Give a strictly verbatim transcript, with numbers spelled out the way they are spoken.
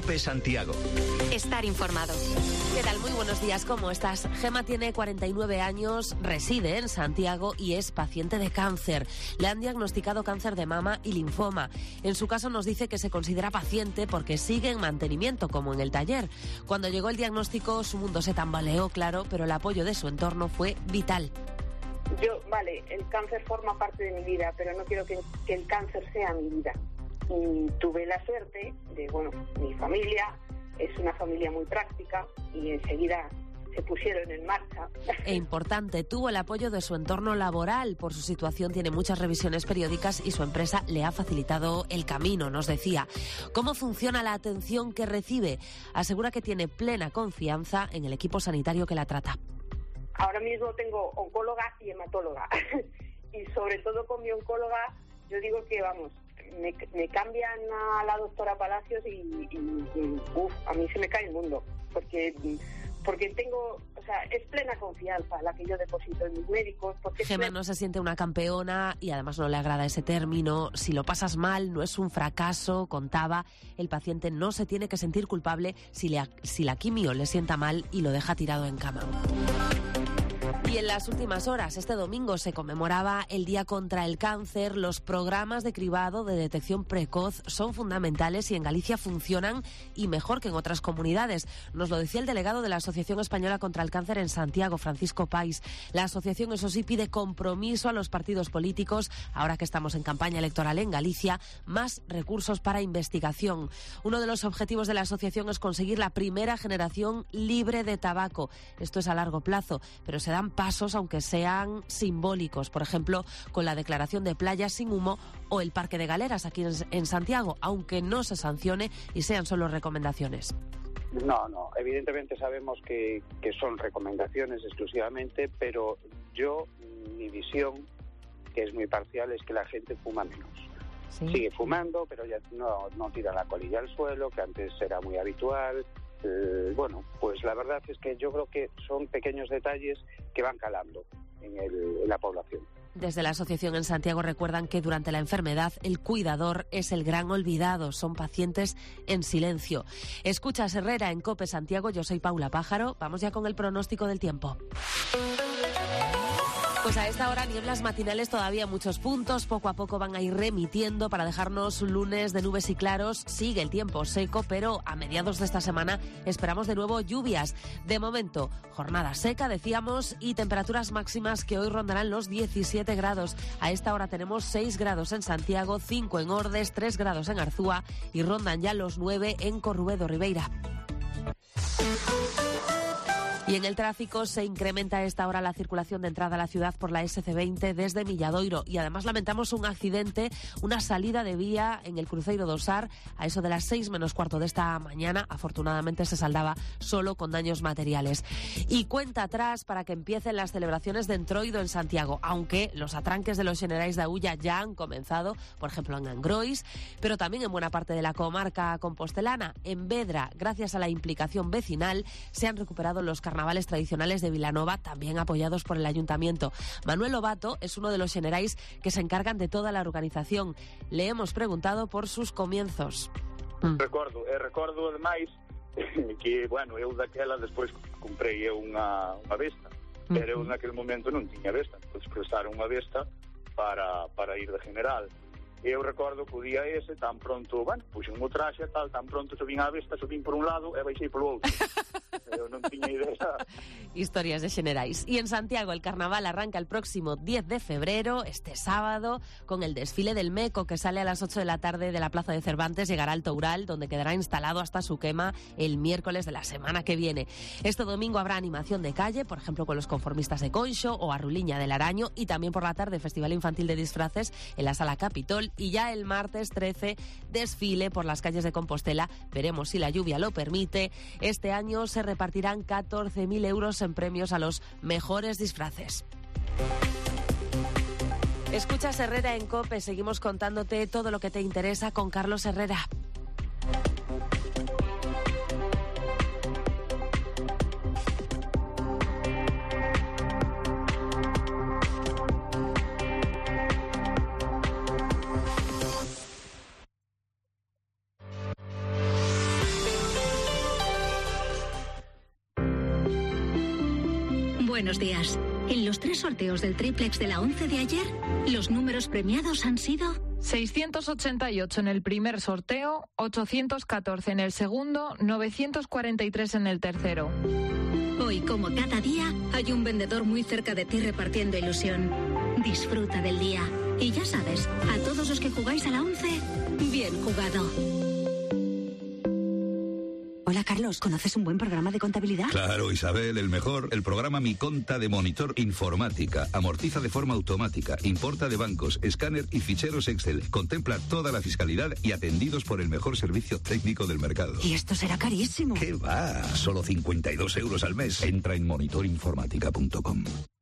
COPE Santiago. Estar informado. ¿Qué tal? Muy buenos días, ¿cómo estás? Gema tiene cuarenta y nueve años, reside en Santiago y es paciente de cáncer. Le han diagnosticado cáncer de mama y linfoma. En su caso nos dice que se considera paciente porque sigue en mantenimiento, como en el taller. Cuando llegó el diagnóstico, su mundo se tambaleó, claro, pero el apoyo de su entorno fue vital. Yo, vale, el cáncer forma parte de mi vida, pero no quiero que, que el cáncer sea mi vida. Y tuve la suerte de, bueno, mi familia es una familia muy práctica y enseguida se pusieron en marcha. E importante, tuvo el apoyo de su entorno laboral. Por su situación tiene muchas revisiones periódicas y su empresa le ha facilitado el camino, nos decía. ¿Cómo funciona la atención que recibe? Asegura que tiene plena confianza en el equipo sanitario que la trata. Ahora mismo tengo oncóloga y hematóloga. Y sobre todo con mi oncóloga, yo digo que, vamos, me, me cambian a la doctora Palacios y, y, y uf, a mí se me cae el mundo. Porque... porque tengo, o sea, es plena confianza la que yo deposito en mis médicos. Porque Gema no se siente una campeona y además no le agrada ese término. Si lo pasas mal, no es un fracaso, contaba. El paciente no se tiene que sentir culpable si, le, si la quimio le sienta mal y lo deja tirado en cama. Y en las últimas horas, este domingo, se conmemoraba el Día contra el Cáncer. Los programas de cribado de detección precoz son fundamentales y en Galicia funcionan y mejor que en otras comunidades. Nos lo decía el delegado de la Asociación Española contra el Cáncer en Santiago, Francisco Pais. La asociación, eso sí, pide compromiso a los partidos políticos, ahora que estamos en campaña electoral en Galicia, más recursos para investigación. Uno de los objetivos de la asociación es conseguir la primera generación libre de tabaco. Esto es a largo plazo, pero se dan pasos, aunque sean simbólicos, por ejemplo, con la declaración de playas sin humo o el Parque de Galeras aquí en Santiago, aunque no se sancione y sean solo recomendaciones. No, no, evidentemente sabemos que, que son recomendaciones exclusivamente, pero yo, mi visión, que es muy parcial, es que la gente fuma menos. ¿Sí? Sigue fumando, pero ya no, no tira la colilla al suelo, que antes era muy habitual. Eh, bueno, pues la verdad es que yo creo que son pequeños detalles que van calando en, el, en la población. Desde la asociación en Santiago recuerdan que durante la enfermedad el cuidador es el gran olvidado, son pacientes en silencio. Escuchas Herrera en COPE Santiago, yo soy Paula Pájaro, vamos ya con el pronóstico del tiempo. Pues a esta hora nieblas matinales todavía en muchos puntos, poco a poco van a ir remitiendo para dejarnos un lunes de nubes y claros. Sigue el tiempo seco, pero a mediados de esta semana esperamos de nuevo lluvias. De momento, jornada seca, decíamos, y temperaturas máximas que hoy rondarán los diecisiete grados. A esta hora tenemos seis grados en Santiago, cinco en Ordes, tres grados en Arzúa y rondan ya los nueve en Corruedo Ribeira. Y en el tráfico se incrementa a esta hora la circulación de entrada a la ciudad por la ese ce veinte desde Milladoiro. Y además lamentamos un accidente, una salida de vía en el Cruceiro do Sar a eso de las seis menos cuarto de esta mañana. Afortunadamente se saldaba solo con daños materiales. Y cuenta atrás para que empiecen las celebraciones de Entroido en Santiago, aunque los atranques de los Xenerais da Ulla ya han comenzado, por ejemplo en Angrois, pero también en buena parte de la comarca compostelana. En Vedra, gracias a la implicación vecinal, se han recuperado los carnavales carnavales tradicionales de Vilanova, también apoyados por el Ayuntamiento. Manuel Lobato es uno de los xenerais que se encargan de toda la organización. Le hemos preguntado por sus comienzos. Recordo, e recordo ademais que, bueno, eu daquela despois comprei eu unha, unha besta, pero eu naquele momento non tiña besta, pois prestaron unha besta para, para ir de general. Eu recordo que o día ese, tan pronto, bueno, puxen o traxe e tal, tan pronto subín á besta, subín por un lado e baixei polo outro. Eu non tiña idea. Historias de xenerais. Y en Santiago el carnaval arranca el próximo diez de febrero, este sábado, con el desfile del Meco, que sale a las ocho de la tarde de la Plaza de Cervantes, llegará al Toural, donde quedará instalado hasta su quema el miércoles de la semana que viene. Este domingo habrá animación de calle, por ejemplo con los conformistas de Conxo o a Ruliña del Araño, y también por la tarde Festival Infantil de Disfraces en la Sala Capitol, y ya el martes trece desfile por las calles de Compostela. Veremos si la lluvia lo permite. Este año se repartirán catorce mil euros en premios a los mejores disfraces. Escuchas Herrera en COPE, seguimos contándote todo lo que te interesa con Carlos Herrera. Buenos días. En los tres sorteos del triplex de la once de ayer, los números premiados han sido seiscientos ochenta y ocho en el primer sorteo, ochocientos catorce en el segundo, novecientos cuarenta y tres en el tercero. Hoy, como cada día, hay un vendedor muy cerca de ti repartiendo ilusión. Disfruta del día. Y ya sabes, a todos los que jugáis a la once, bien jugado. Hola, Carlos, ¿conoces un buen programa de contabilidad? Claro, Isabel, el mejor. El programa Mi Conta de Monitor Informática. Amortiza de forma automática, importa de bancos, escáner y ficheros Excel. Contempla toda la fiscalidad y atendidos por el mejor servicio técnico del mercado. Y esto será carísimo. ¿Qué va? Solo cincuenta y dos euros al mes. Entra en monitor informática punto com.